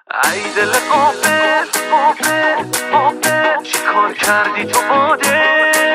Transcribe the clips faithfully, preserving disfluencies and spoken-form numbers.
ای دل غافل غافل غافل چی کار کردی تو باده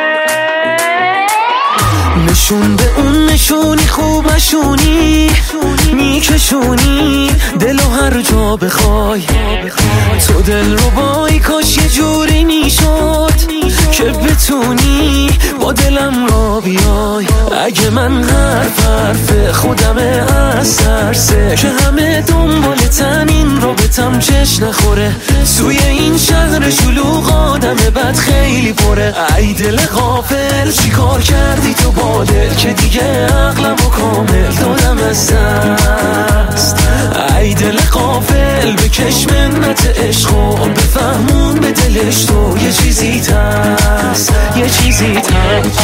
نشون به اون نشونی خوب نشونی میکشونی دلو هر جا بخوای تو دل رو بای کاش یه جوری میشد که بتونی با دلم را بیای اگه من حرف حرف خودمه از ترسه که همه دنبالتن این رابطم چش نخوره توی این شهر شلوغ آدم بد خیلی پره ای دل غافل چی کار کردی تو با دل که دیگه عقلم و کامل دادم از دست ای دل غافل بکش منت عشق و بفهمون به دلش تو یه چیزی هست یه چیزی هست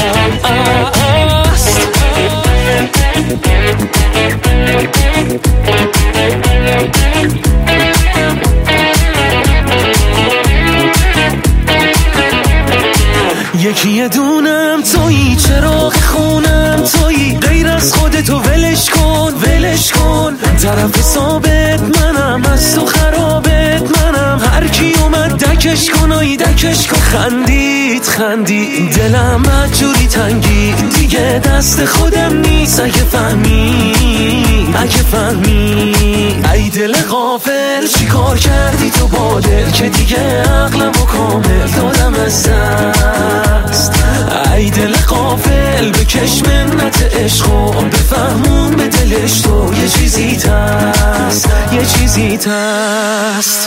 یکی یه دونم تویی چراغ خونم تویی غیر از خودتو ولش کن ولش کن طرف ثابت منم از تو خرابت منم هر کی اومد دکش کن آی دکش کن خندید خندید دلم مجوری تنگی دیگه دست خودم نیست اگه فهمی اگه فهمی ای دل غافل چی کار کردی تو با دل که دیگه عقلم و کامل دادم از دست ای دل غافل بکش منت عشق و بفهمون به دلش تو یه چیزی هست یه چیزی هست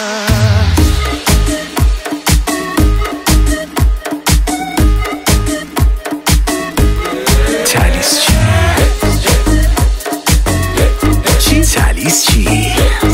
تالیس چی؟ تالیس چی؟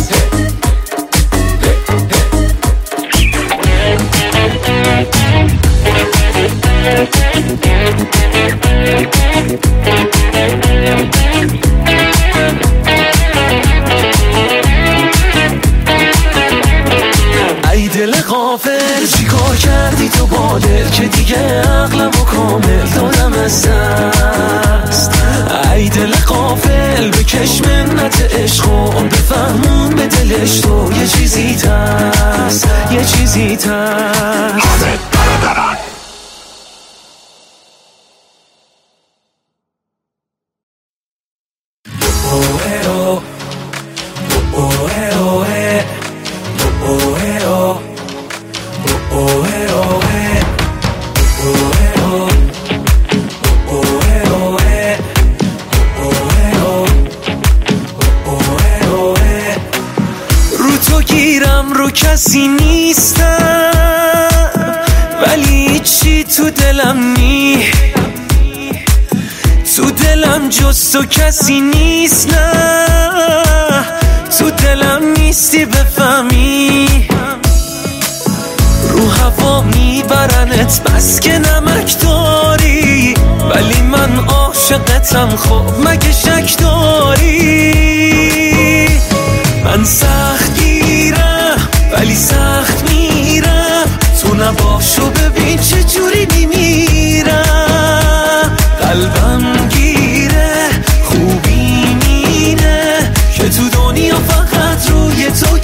ای دل غافل چی کار کردی تو با دل که دیگه عقلم و کامل دادم از دست ای دل غافل بکش منت عشق و بفهمون به دلش تو یه چیزی هست یه چیزی هست حامد برادران رو تو گیرم رو کسی نیستم ولی چی تو دلم نی تو دلم جز تو کسی نیست نه تو دلم نیستی بفهمی رو هوا میبرنت بس که نمک داری ولی من عاشقتم خب مگه شک داری من سخت گیرم ولی سخت میرم تو نباشو ببین چه جوری میمیرم قلبم گیره خوبی مینه که تو دنیا فقط روی تو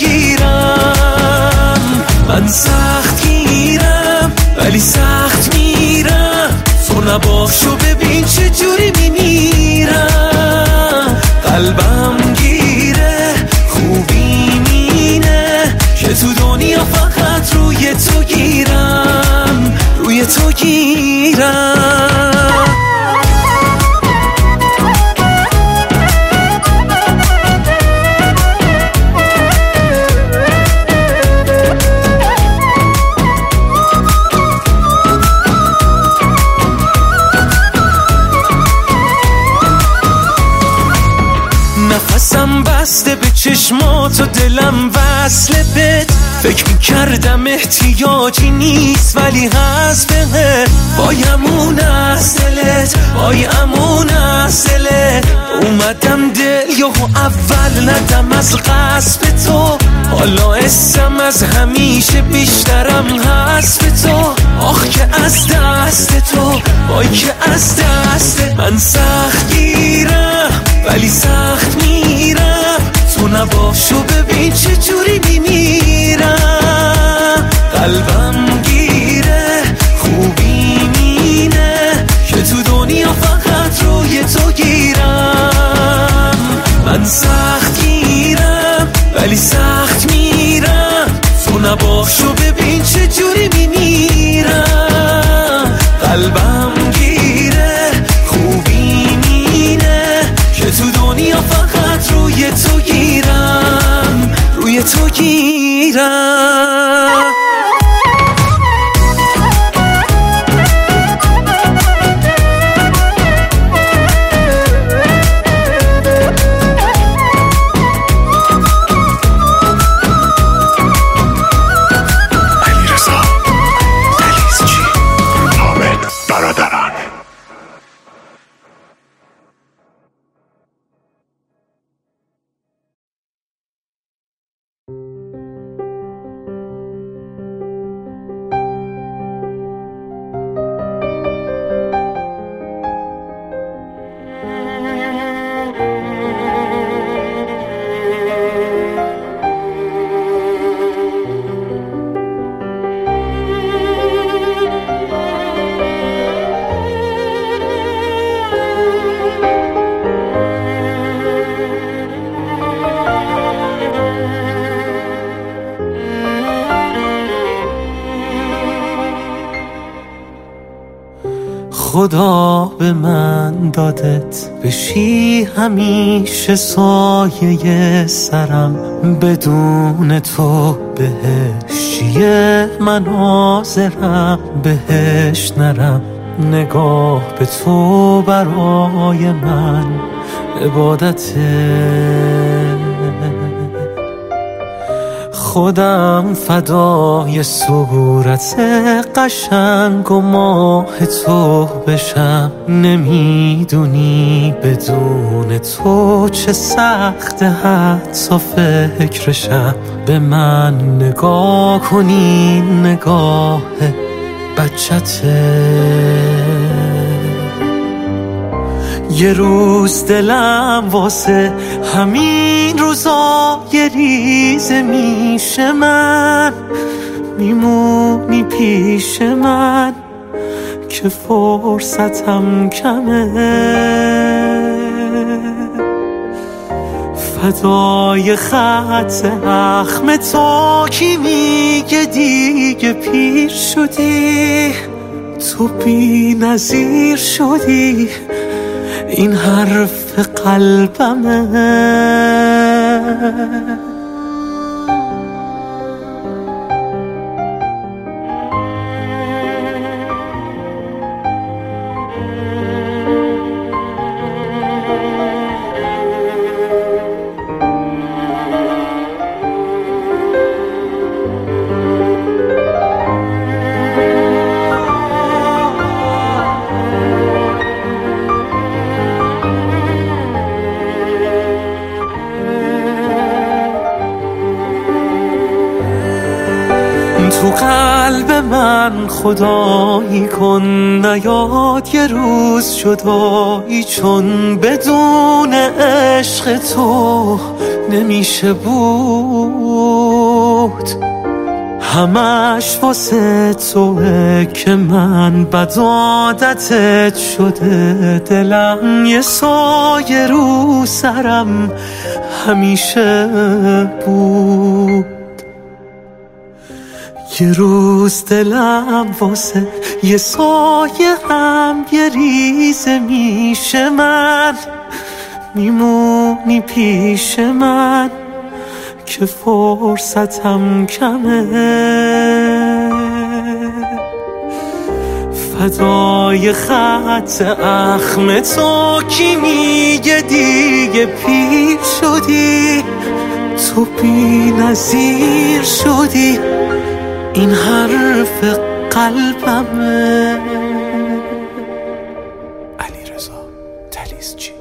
گیرم من سخت گیرم ولی سخت میرم تو نباشو ببین چه جوری میمیرم قلبم گیره خوبی مینه که تو دنیا فقط روی تو گیرم روی تو گیرم نفسم بسته به چشمات و دلم وصله بهت فکر میکردم احتیاجی نیست ولی هست بهت بایمون از دلت بایمون از دلت اومدم دل یهو اول ندم از قصب تو حالا اسم از همیشه بیشترم هست به تو آخ که از دست تو وای که از دست من سخت گیرم ولی سخت میرم تو نباشو ببین چه جوری میمیرم ولی سخت میرم، تو نباشو ببین چه جوری میمیرم. قلبم گیره، خوبی مینه که تو دنیا فقط روی تو گیرم، روی تو گیرم. خدا به من دادت بشی همیشه سایه سرم، بدون تو بهش چیه مناظرم، بهش نرم. نگاه به تو برای من عبادته. خودم فدای صورت قشنگ و ماه تو بشم، نمیدونی بدون تو چه سخت حتی فکرشم. به من نگاه کنی نگاه بچته. یه روز دلم واسه همین روزا یه ریزه میشه، من میمونی پیش من که فرصتم کمه. فدای خط اخم تو کی میگه دیگه پیر شدی، تو بی نظیر شدی، این حرف قلبمه. تو قلب من خدایی کن، نیاد یه روز جدایی، چون بدون عشق تو نمیشه بود. همش واسه توه که من بد عادتت شده، دلم یه سایه رو سرم همیشه بود. یه روز دلم واسه یه سایه هم یه ریزه میشه، من میمونی پیش من که فرصتم کمه. فدای خط اخم تو کی میگه دیگه پیر شدی، تو بی نظیر شدی، این حرف قلبمه. علیرضا تلیسچی.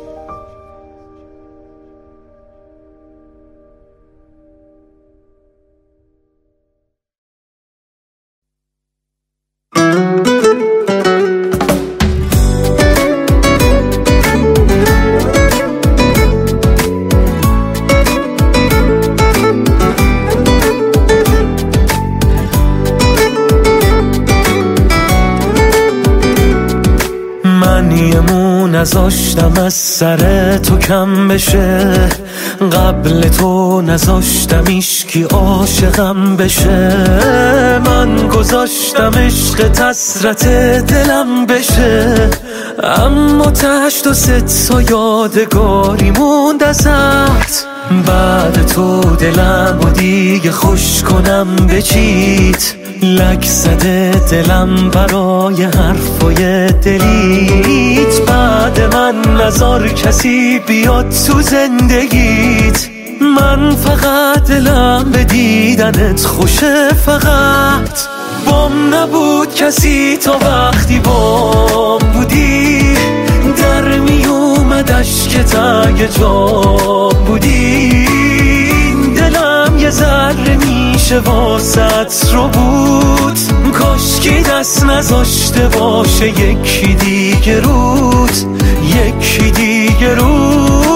نذاشتم از سر تو کم بشه، قبل تو نذاشتم ایشکی عاشقم بشه. من گذاشتم عشق حسرت دلم بشه، اما تشت و ست تا یادگاری موند ازت. بعد تو دلم و دیگه خوش کنم به چیت، لک زده دلم برای حرفای دلیت. بعد من نذار کسی بیاد تو زندگیت، من فقط دلم به دیدنت خوشه. فقط بام نبود کسی تا وقتی بام بودی، در می اومد اشکت اگه جام بودی. دلم یه ذره میشه واسط رو بود، کاشکی دست نذاشته باشه یکی دیگه روت، یکی دیگه روت.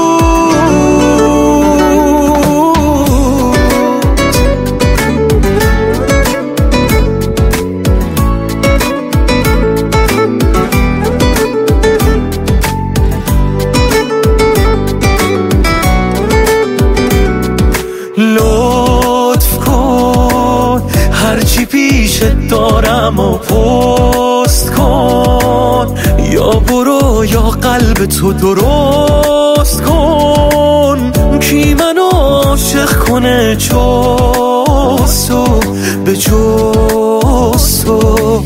لطف کن هرچی پیشت دارم و پست کن، یا برو یا قلب تو درست کن. کی منو عاشق کنه جز تو، به جز تو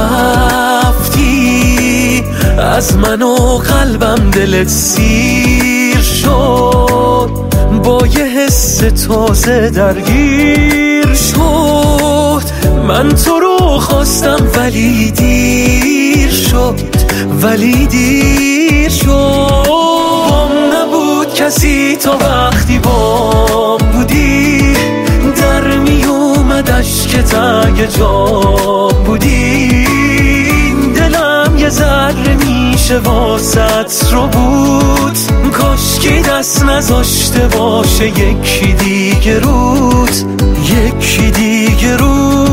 رفتی از من و قلبم دلت سیر شد، با یه حس تازه درگیر شد. من تو رو خواستم ولی دیر شد، ولی دیر شد. بام نبود کسی تا وقتی بام بودی، در می اومد اشکت اگه جام بودی. دلم یه ذره میشه واسط رو بود، کاشکی دست نذاشته باشه یکی دیگه روت، یکی دیگه روت.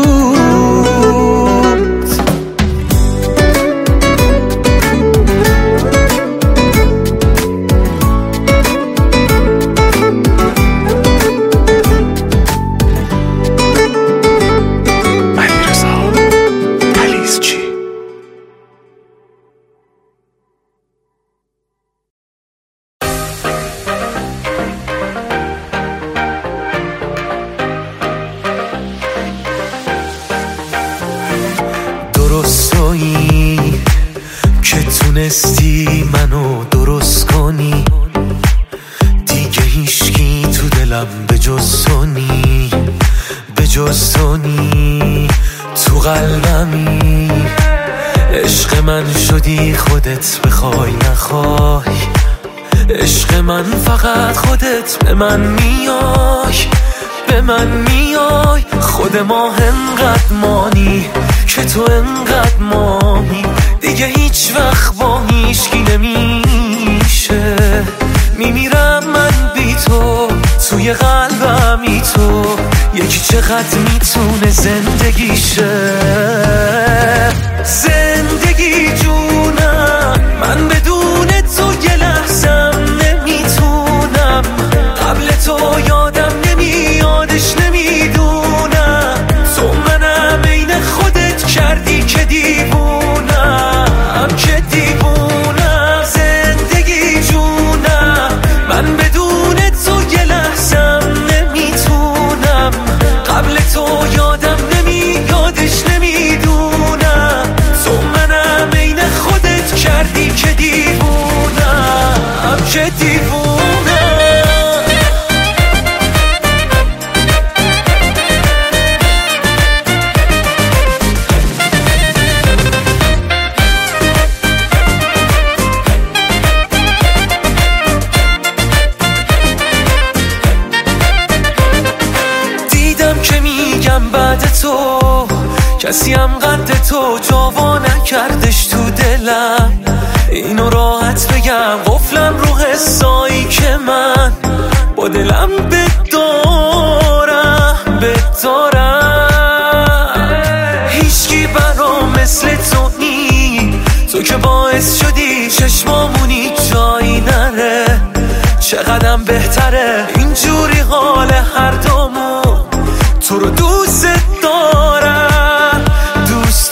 درستایی که تونستی منو درست کنی، دیگه هیچکی تو دلم به جز تو نی، به جز تو نی. تو قلبمی عشق من شدی، خودت بخوای نخوای. عشق من فقط خودت به من میای، به من میای. خود ما انقدر مانی که تو انقدر مانی، دیگه هیچ وقت با هیچکی نمیشه. میمیرم من بی تو، توی قلبمی تو. یکی چقدر میتونه زندگیشه، زندگی جونم. من بدون تو یه لحظم نمیتونم، قبل تو یادم نمیادش نمیدونم. تو منم عین خودت کردی که دیوونم، که دیوونم. زندگی جونم، من بدون تو یه لحظم نمیتونم، قبل تو یادم نمیادش نمیدونم. تو منم عین خودت کردی که دیوونم، که دیوونم. بعد تو کسی هم قد تو جوا نکردش تو دلم. اینو راحت بگم قفلم رو حسایی که من با دلم بدارم بدارم. هیچکی برام مثل تو نی، تو که باعث شدی چشم چشمامونی جایی نره، چقدرم بهتره اینجوری حال هر دومون. تو رو دوست دارم، دوست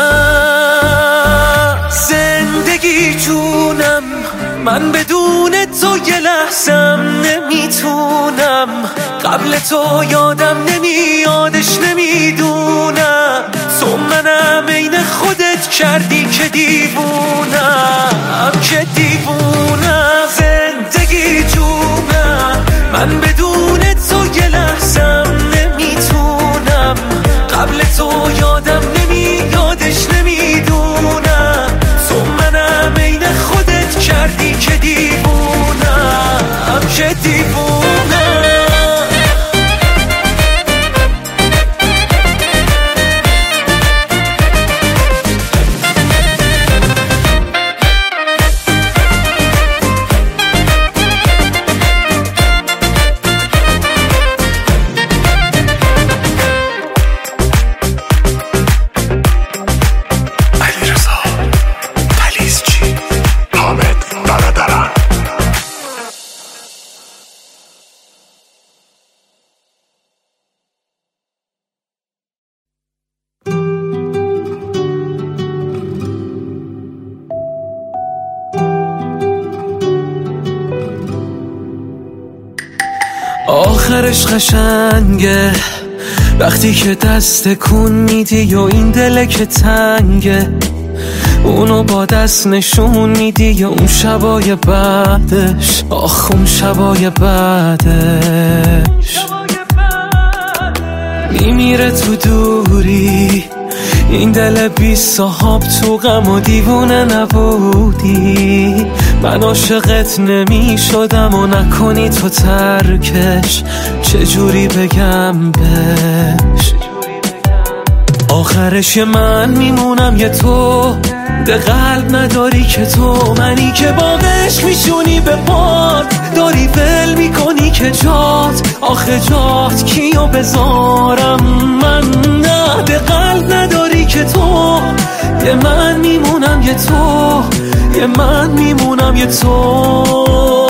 دارم. زندگی جونم، من بدون تو یه لحظم نمیتونم. قبل تو یادم نمیادش نمیدونم. تو منم عین خودت کردی که دیوونم، که دیوونم. زندگی جونم، من بدون تو یه لحظم نمیتونم. قبل تو یادم نمیادش نمیدونم. تو منم عین خودت کردی که دیوونم، که دیوونم. آخرش قشنگه وقتی که دست کن میدی و این دله که تنگه، اونو با دست نشون میدی یا اون شبای بعدش. آخ اون شبای بعدش میمیره تو دوری. این دل بی صاحب تو غم و دیوونه نبودی. من عاشقت نمی شدم و نکنی تو ترکش. چجوری بگم بهش؟ آخرش من میمونم یه تو، ده قلب نداری که تو. منی که باقش میشونی به پات، داری ول میکنی که جات. آخه جات کیو بذارم من؟ نه ده قلب نداری که تو. یه من میمونم یه تو، یه من میمونم یه تو.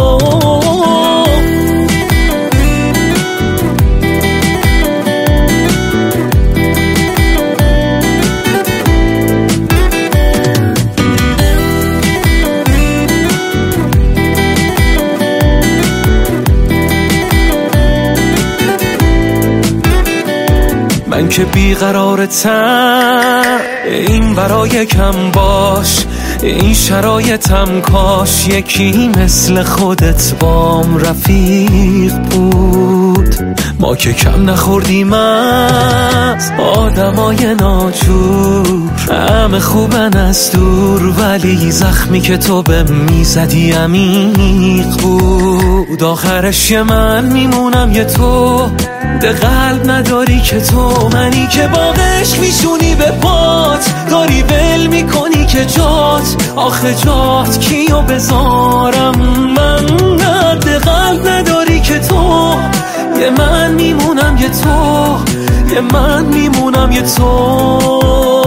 من که بیقرارتم، این برای کم باش. این شرایطم کاش یکی مثل خودت بام رفیق بود. ما که کم نخوردیم از آدمای ناجور. همه خوبن از دور ولی زخمی که تو به میزدی عمیق بود. آخرش یه من میمونم یه تو، ده قلب نداری که تو. منی که باقش میشونی به پات، داری ول میکنی که جات. آخه جات کیو بذارم من؟ نه ده قلب نداری که تو. یه من میمونم یه تو، یه من میمونم یه تو.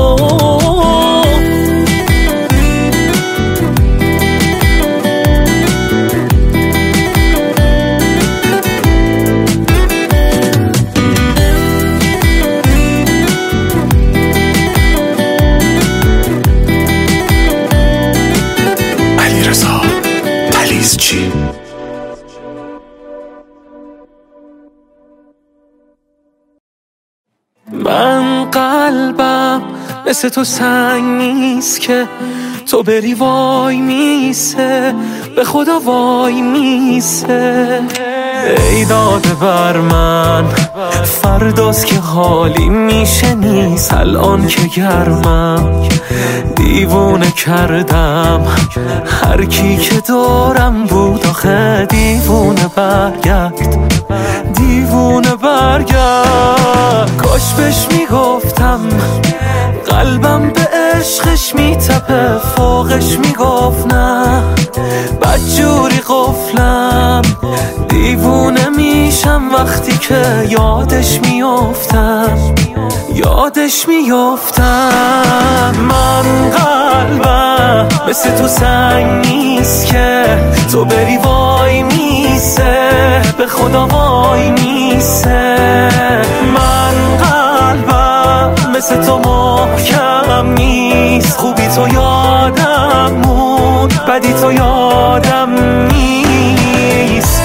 من قلبم مثل تو سنگ نیست که تو بری وای میسه، به خدا وای میسه. ای داده بر من فرداست که حالی میشه نیست. الان که گرمم دیوونه کردم هر کی که دارم بود. آخه دیوونه برگرد، دیوونه برگرد. کاش بهش میگفتم قلبم به عشقش میتپه، فوقش میگفت نه بدجوری قفلم. دیوونه میشم وقتی که یادش میافتم، یادش میافتم. من قلبم مثل تو سنگ نیست که تو بری وای میسه، به خدا وای میسه. من قلبم مثل تو محکم نیست، خوبی تو یادم مون، بدی تو یادم نیست.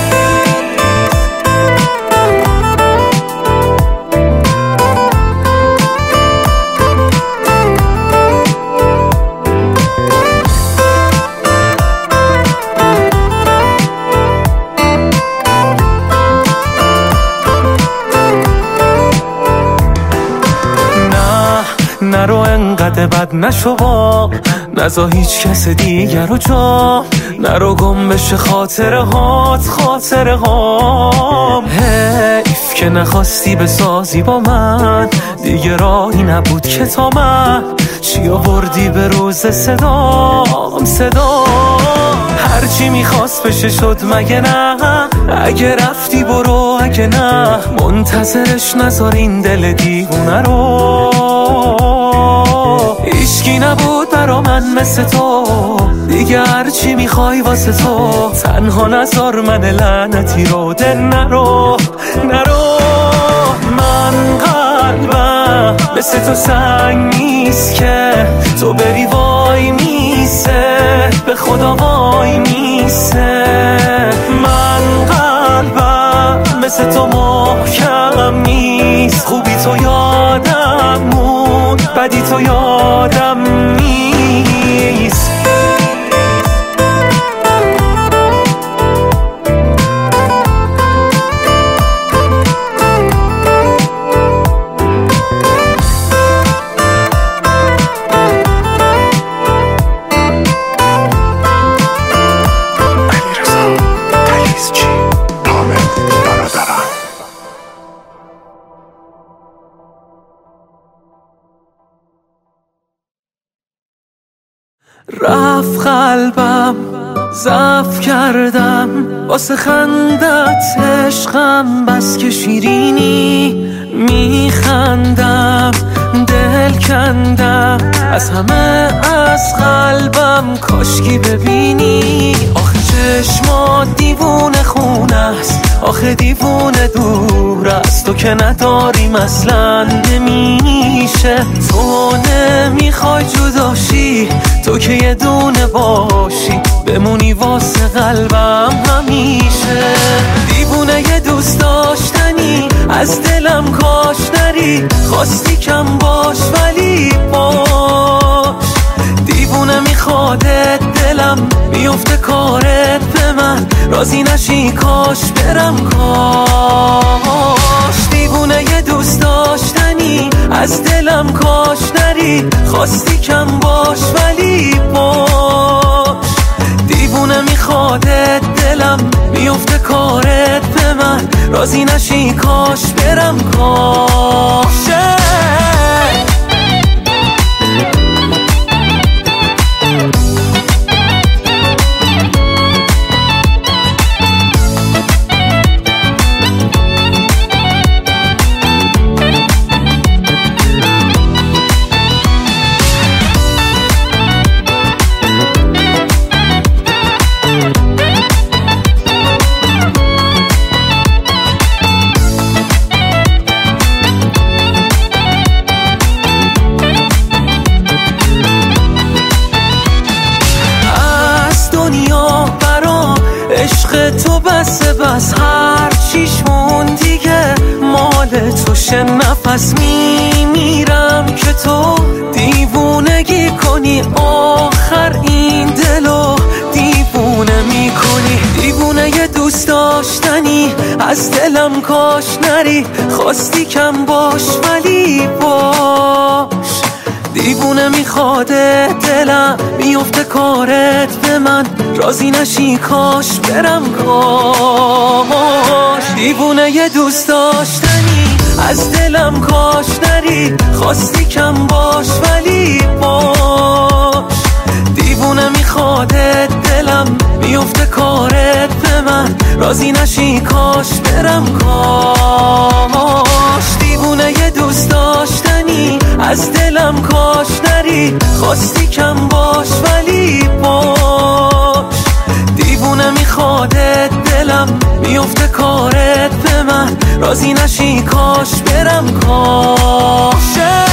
نرو انقدر بد نشو با، نزا هیچ کس دیگر رو جا، نرو گم بشه خاطره هات خاطره هام. حیف که نخواستی بسازی با من، دیگه راهی نبود که تا من چی آوردی به روز صدام صدام. هرچی میخواست بشه شد مگه نه؟ اگه رفتی برو، اگه نه منتظرش نذار این دل دیوونه رو. هیچکی نبود برا من مثل تو، دیگه هرچی میخوای واسه تو، تنها نذار من لعنتی رو ده نرو نرو. من قلبم مثل تو سنگ نیست که تو بری وای میسه، به خدا وای میسه. من قلبم مثل تو محکم نیست، خوبی تو یادم مون، بدی تو یادم نیست. رفت قلبم ضعف کردم، واسه خندت عشقم بس که شیرینی. میخندم دل کندم از همه از قلبم، کاشکی ببینی. آخه چشمات دیوونه خونه است، آخه دیوونه دور است، تو که نداریم اصلا نمیشه. تو نمیخوای جداشی، تو که یه دونه باشی، بمونی واسه قلبم همیشه. دیوونه یه دوست داشتنی، از دلم کاش نری، خواستی کم باش ولی باش. دیوونه میخوادت دلم، میفته کارت به من، راضی نشی کاش برم کاش. دیوونه یه دوست داشتنی، از دلم کاش نری، خواستی کم باش ولی باش. دیوونه میخوادت دلم، میفته کارت به من، راضی نشی کاش برم کاش. عشق تو بس بس هر چیش مون دیگه مال توشه. نفس میمیرم که تو دیوونگی کنی، آخر این دلو دیوونه میکنی. دیوونه یه دوست داشتنی، از دلم کاش نری، خواستی کم باش ولی باش. دیوونه میخواده دلم، میفته کارت به من، راضی نشی کاش برم کاش. دیوونه یه دوست داشتنی، از دلم کاش نری، خواستی کم باش ولی باش. دیوونه میخواده دلم، میفته کارت به من، راضی نشی کاش برم کاش. دیوونه یه دوست داشتنی، خواستی کم باش ولی باش. دیوونه میخوادت دلم میفته کارت به من، راضی نشی کاش برم کاشه.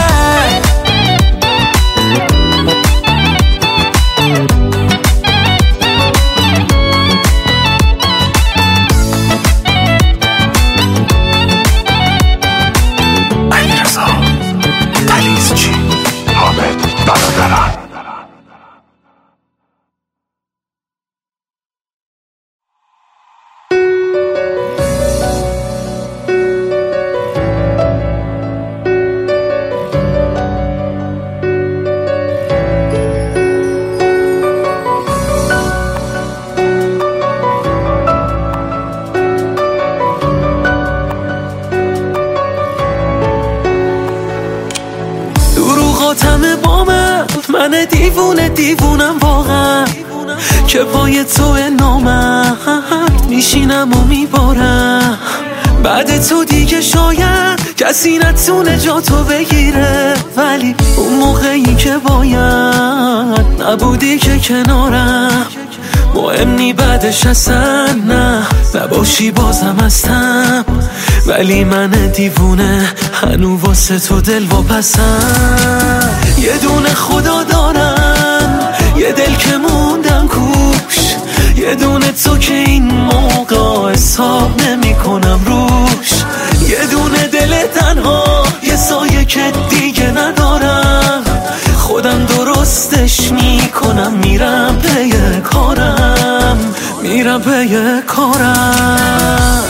خاتمه با من، من دیوونه دیوونم واقعا که پای تو نامرد میشینم و میبارم. بعد تو دیگه شاید کسی نتونه جا تو بگیره، ولی اون موقعی که باید نبودی که کنارم. مهم نی بعدش اصلا نه نباشی بازم هستم، ولی من دیوونه هنو واسه تو دل واپسم. یه دونه خدا دارم، یه دل که موندم کوش، یه دونه تو که این موقع حساب نمی کنم روش. یه دونه دل تنها، یه سایه که دیگه ندارم، خودم درستش می کنم. میرم پی کارم، میرم پی کارم.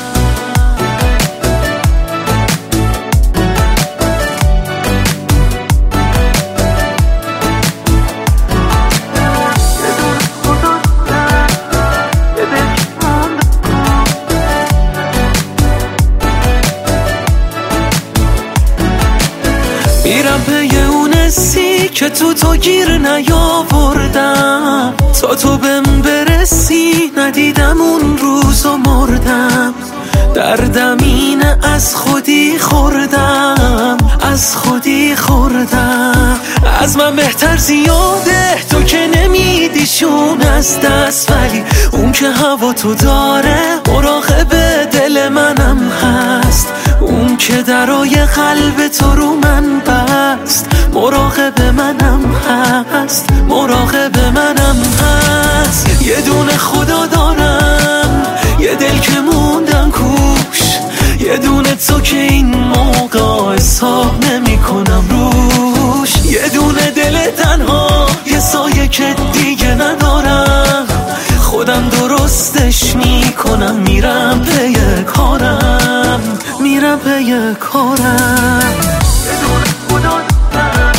میرم پی اون حسی که تو تو گیر نیاوردم، تا تو بهم برسی ندیدم اون روزو مردم. دردم اینه از خودی خوردم، از خودی خوردم. از من بهتر زیاده تو که نمیدیشون از دست، ولی اون که هوا تو داره مراقب دل منم هست. اون که درای قلب تو رو من بست، مراقب منم هست، مراقب منم هست. یه دونه خدا دارم، یه دل که موندم کوش، یه دونه تو که این موقع حساب نمی کنم روش. یه دونه دل تنها، یه سایه که دیگه ندارم، خودم درستش می کنم. میرم پی کارم، میرم پی کارم. یه دونه خدا دارم،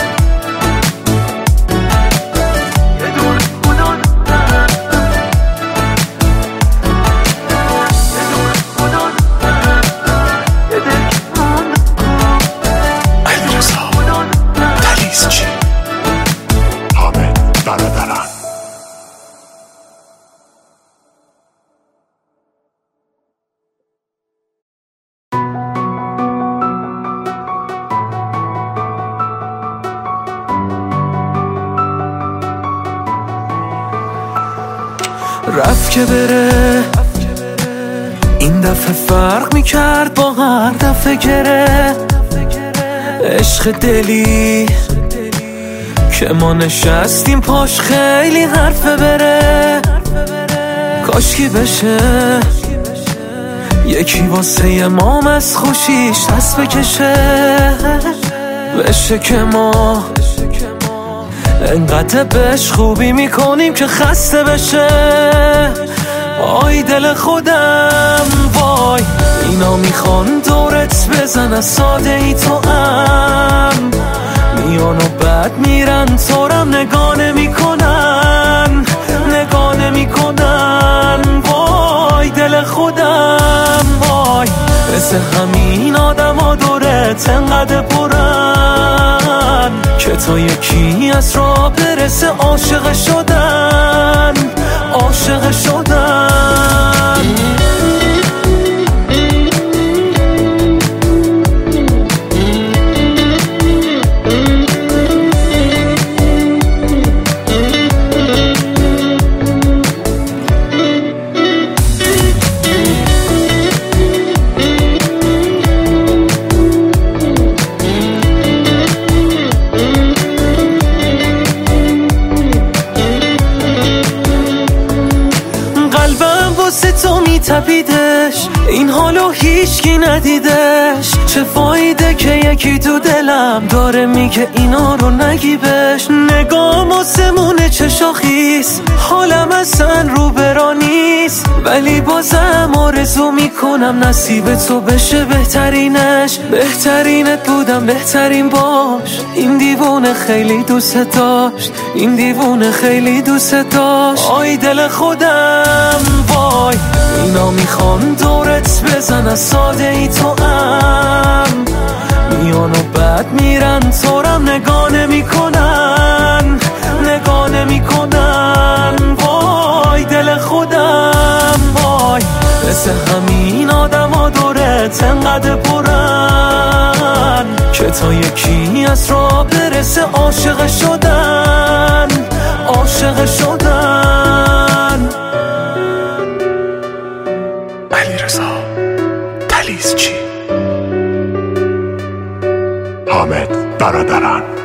یه دونه خدا دارم، یه دونه خدا دارم، یه دل که موندم. علیرضا تلیسچی، حامد برادران. رفت که بره، این دفعه فرق میکرد با هر دفعه گره. عشق دلی که ما نشستیم پاش خیلی حرفه بره. کاشکی بشه یکی واسه ما از خوشیش دست بکشه، بشه که ما انقدر بهش خوبی میکنیم که خسته بشه. آی دل خودم وای، اینا میخوان دورت بزن ساده ای تو هم، میان و بعد میرن تورم نگاه نمیکنن، نگاه نمیکنن. وای دل خودم وای، مثل همین آدم ها دورت انقدر پرن که تا یکی از راه برسه عاشق شدن، عاشق شدن. هیچکی ندیدش. چه فایده که یکی تو دلم داره میگه اینا رو نگی بهش. نگام آسمونه چه شاخیست، حالم اصلا رو برا نیست، ولی بازم آرزو میکنم نصیب تو بشه بهترینش. بهترینت بودم بهترین باش، این دیوونه خیلی دوست داشت، این دیوونه خیلی دوست داشت. آی دل خودم وای، اینا میخوان دورت بزنن ساده ای تو هم میان و بعد میرن تورم نگاه نمیکنن، نگاه نمیکنن. وای دل خودم وای، مثل همین آدم ها دورت انقدر پرن که تا یکی از را برسه عاشق شدن، عاشق شدن. علیرضا تلیسچی. حامد برادران.